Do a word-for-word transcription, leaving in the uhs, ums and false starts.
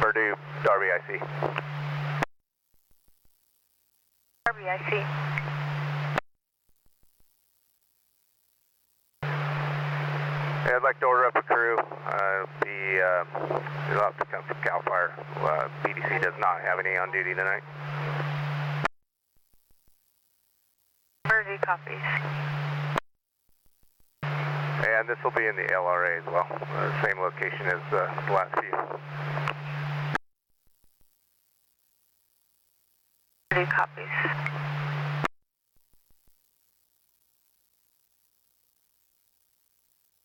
Purdue, Darby, I see. Darby, I see. Yeah, I'd like to order up a crew. Uh, the, uh, you'll have to come from CAL FIRE. Uh, B D C does not have any on duty tonight. Purdue copies. And this will be in the L R A as well. Uh, same location as uh, the last few. Purdue copies.